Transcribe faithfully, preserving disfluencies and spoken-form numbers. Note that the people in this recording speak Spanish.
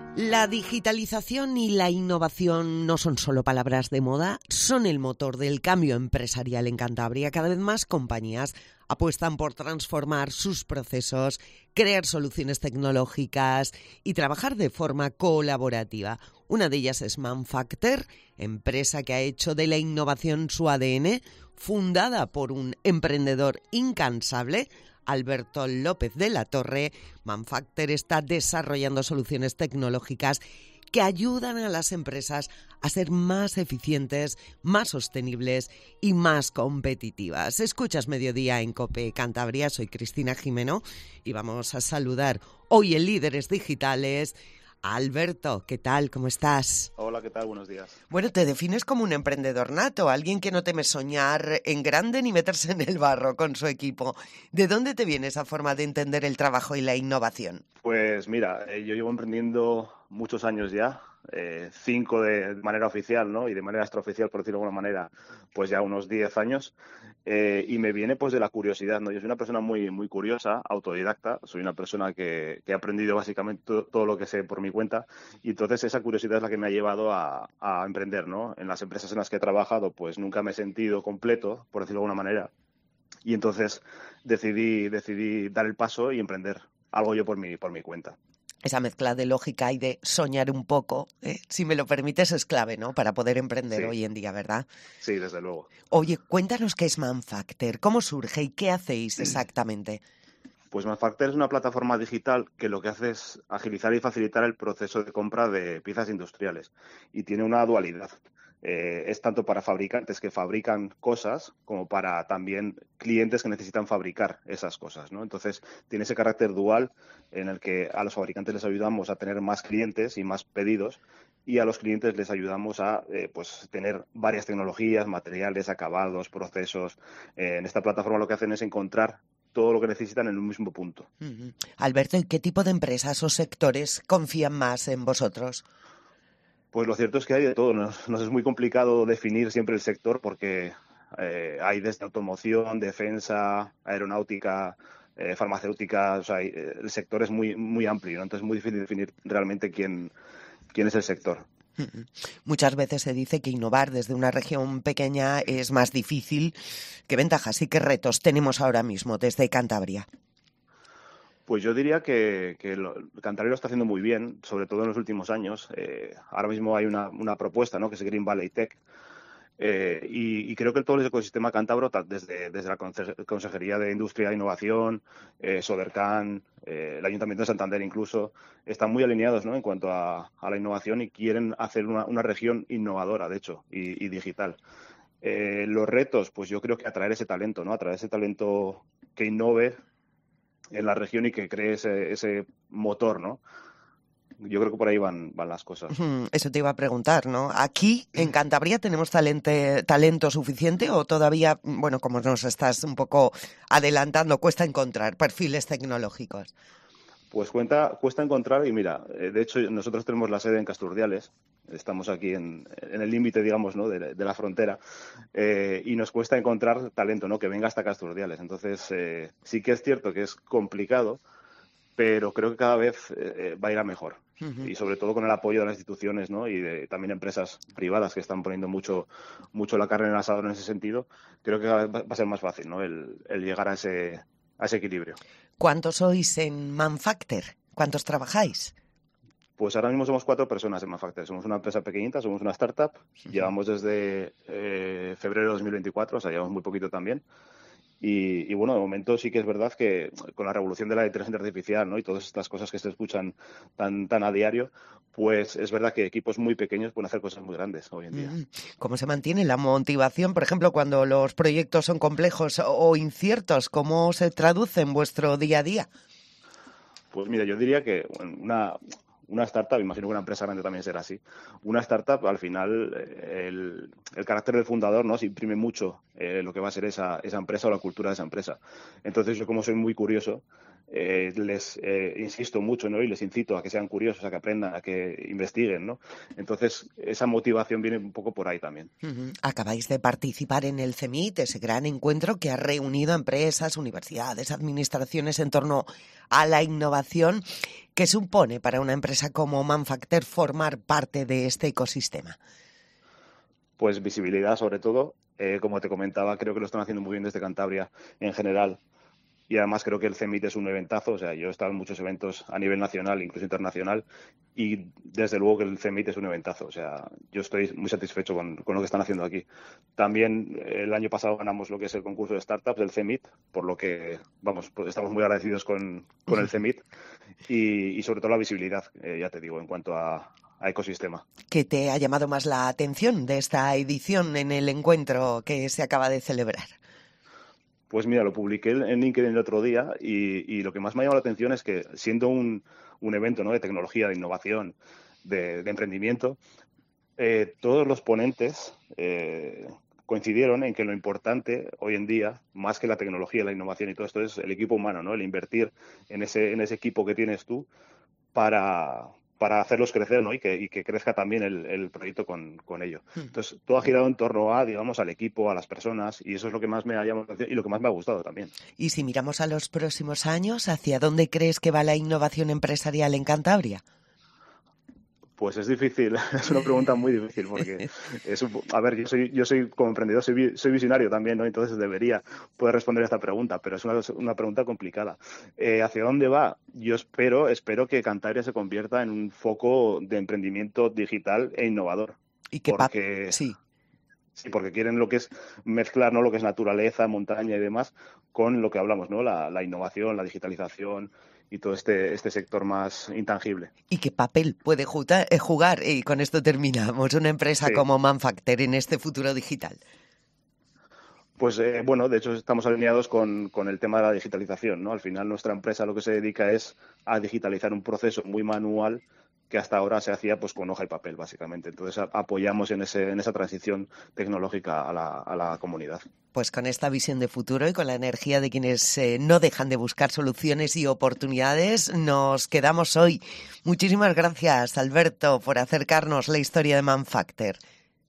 La digitalización y la innovación no son solo palabras de moda, son el motor del cambio empresarial en Cantabria. Cada vez más compañías apuestan por transformar sus procesos, crear soluciones tecnológicas y trabajar de forma colaborativa. Una de ellas es Manfacter, empresa que ha hecho de la innovación su A D N, fundada por un emprendedor incansable, Alberto López de la Torre. Manfacter está desarrollando soluciones tecnológicas que ayudan a las empresas a ser más eficientes, más sostenibles y más competitivas. Escuchas Mediodía en COPE Cantabria, soy Cristina Jimeno y vamos a saludar hoy en Líderes Digitales a Alberto. ¿Qué tal? ¿Cómo estás? Hola, ¿qué tal? Buenos días. Bueno, te defines como un emprendedor nato, alguien que no teme soñar en grande ni meterse en el barro con su equipo. ¿De dónde te viene esa forma de entender el trabajo y la innovación? Pues mira, eh, yo llevo emprendiendo muchos años ya, eh, cinco de manera oficial, ¿no? Y de manera extraoficial, por decirlo de alguna manera, pues ya unos diez años. Eh, y me viene pues de la curiosidad, ¿no? Yo soy una persona muy, muy curiosa, autodidacta, soy una persona que, que ha aprendido básicamente todo, todo lo que sé por mi cuenta, y entonces esa curiosidad es la que me ha llevado a, a emprender, ¿no? En las empresas en las que he trabajado, pues nunca me he sentido completo, por decirlo de alguna manera, y entonces decidí, decidí dar el paso y emprender algo yo por mi, por mi cuenta. Esa mezcla de lógica y de soñar un poco, ¿eh? Si me lo permites, es clave, ¿no? Para poder emprender Sí, hoy en día, ¿verdad? sí, desde luego. Oye, cuéntanos qué es Manfacter, cómo surge y qué hacéis exactamente. Pues Manfacter es una plataforma digital que lo que hace es agilizar y facilitar el proceso de compra de piezas industriales y tiene una dualidad. Eh, es tanto para fabricantes que fabrican cosas como para también clientes que necesitan fabricar esas cosas, ¿no? Entonces tiene ese carácter dual en el que a los fabricantes les ayudamos a tener más clientes y más pedidos y a los clientes les ayudamos a eh, pues tener varias tecnologías, materiales, acabados, procesos. Eh, en esta plataforma lo que hacen es encontrar todo lo que necesitan en un mismo punto. Uh-huh. Alberto, ¿y qué tipo de empresas o sectores confían más en vosotros? Pues lo cierto es que hay de todo. Nos, nos es muy complicado definir siempre el sector porque eh, hay desde automoción, defensa, aeronáutica, eh, farmacéutica. O sea, hay, eh, el sector es muy muy amplio, ¿no? Entonces es muy difícil definir realmente quién, quién es el sector. Uh-huh. Muchas veces se dice que innovar desde una región pequeña es más difícil. ¿Qué ventajas y qué retos tenemos ahora mismo desde Cantabria? Pues yo diría que, que lo, Cantabria lo está haciendo muy bien, sobre todo en los últimos años. Eh, ahora mismo hay una, una propuesta, ¿no?, que es Green Valley Tech. Eh, y, y creo que todo el ecosistema cántabro, desde, desde la Consejería de Industria e Innovación, eh, Sodercan, eh, el Ayuntamiento de Santander incluso, están muy alineados, ¿no?, en cuanto a, a la innovación y quieren hacer una, una región innovadora, de hecho, y, y digital. Eh, los retos, pues yo creo que atraer ese talento, ¿no?, atraer ese talento que innove en la región y que cree ese, ese motor, ¿no? Yo creo que por ahí van, van las cosas. Eso te iba a preguntar, ¿no? ¿Aquí, en Cantabria, tenemos talente, talento suficiente o todavía, bueno, como nos estás un poco adelantando, cuesta encontrar perfiles tecnológicos? Pues cuenta, cuesta encontrar y mira, de hecho nosotros tenemos la sede en Casturdiales, estamos aquí en, en el límite, digamos, ¿no?, de, de la frontera, eh, y nos cuesta encontrar talento, ¿no?, que venga hasta Casturdiales. Entonces eh, sí que es cierto que es complicado, pero creo que cada vez eh, va a ir a mejor. Uh-huh. Y sobre todo con el apoyo de las instituciones, ¿no?, y de también empresas privadas que están poniendo mucho mucho la carne en el asador en ese sentido, creo que cada vez va a ser más fácil, ¿no?, el, el llegar a ese, a ese equilibrio. ¿Cuántos sois en Manfacter? ¿Cuántos trabajáis? Pues ahora mismo somos cuatro personas en Manfacter. Somos una empresa pequeñita, somos una startup. Uh-huh. Llevamos desde eh, febrero de dos mil veinticuatro, o sea, llevamos muy poquito también. Y, y bueno, de momento sí que es verdad que con la revolución de la inteligencia artificial, ¿no?, y todas estas cosas que se escuchan tan, tan a diario, pues es verdad que equipos muy pequeños pueden hacer cosas muy grandes hoy en día. Uh-huh. ¿Cómo se mantiene la motivación, por ejemplo, cuando los proyectos son complejos o inciertos? ¿Cómo se traduce en vuestro día a día? Pues mira, yo diría que una, una startup, imagino que una empresa grande también será así, una startup al final el, el carácter del fundador, ¿no?, se imprime mucho eh, lo que va a ser esa, esa empresa o la cultura de esa empresa. Entonces yo, como soy muy curioso, eh, les eh, insisto mucho, ¿no? Y les incito a que sean curiosos, a que aprendan, a que investiguen, ¿no? Entonces, esa motivación viene un poco por ahí también. Uh-huh. Acabáis de participar en el CEMIT, ese gran encuentro que ha reunido a empresas, universidades, administraciones en torno a la innovación. ¿Qué supone para una empresa como Manfacter formar parte de este ecosistema? Pues visibilidad, sobre todo. Eh, como te comentaba, creo que lo están haciendo muy bien desde Cantabria en general. Y además creo que el CEMIT es un eventazo. O sea, yo he estado en muchos eventos a nivel nacional, incluso internacional, y desde luego que el CEMIT es un eventazo. O sea, yo estoy muy satisfecho con, con lo que están haciendo aquí. También el año pasado ganamos lo que es el concurso de startups del CEMIT, por lo que, vamos, pues estamos muy agradecidos con, con el CEMIT y, y sobre todo la visibilidad, eh, ya te digo, en cuanto a, a ecosistema. ¿Qué te ha llamado más la atención de esta edición en el encuentro que se acaba de celebrar? Pues mira, lo publiqué en LinkedIn el otro día y, y lo que más me ha llamado la atención es que siendo un, un evento, ¿no?, de tecnología, de innovación, de, de emprendimiento, eh, todos los ponentes eh, coincidieron en que lo importante hoy en día, más que la tecnología, la innovación y todo esto, es el equipo humano, ¿no? El invertir en ese, en ese equipo que tienes tú para... para hacerlos crecer, ¿no? Y que, y que crezca también el, el proyecto con, con ello. Entonces, todo ha girado en torno a, digamos, al equipo, a las personas, y eso es lo que más me ha llamado la atención y lo que más me ha gustado también. Y si miramos a los próximos años, ¿hacia dónde crees que va la innovación empresarial en Cantabria? Pues es difícil, es una pregunta muy difícil porque, es un, a ver, yo soy, yo soy como emprendedor, soy, soy visionario también, ¿no? Entonces debería poder responder esta pregunta, pero es una, una pregunta complicada. Eh, ¿Hacia dónde va? Yo espero, espero que Cantabria se convierta en un foco de emprendimiento digital e innovador. ¿Y qué porque pa- sí. Sí, porque quieren lo que es mezclar, ¿no?, lo que es naturaleza, montaña y demás con lo que hablamos, ¿no? La, la innovación, la digitalización y todo este, este sector más intangible. ¿Y qué papel puede jugar, eh, jugar, y con esto terminamos, una empresa Sí. como Manfacter en este futuro digital? Pues eh, bueno, de hecho estamos alineados con, con el tema de la digitalización, ¿no? Al final nuestra empresa lo que se dedica es a digitalizar un proceso muy manual que hasta ahora se hacía pues con hoja y papel, básicamente. Entonces a, apoyamos en ese en esa transición tecnológica a la, a la comunidad. Pues con esta visión de futuro y con la energía de quienes eh, no dejan de buscar soluciones y oportunidades, nos quedamos hoy. Muchísimas gracias, Alberto, por acercarnos la historia de Manfacter.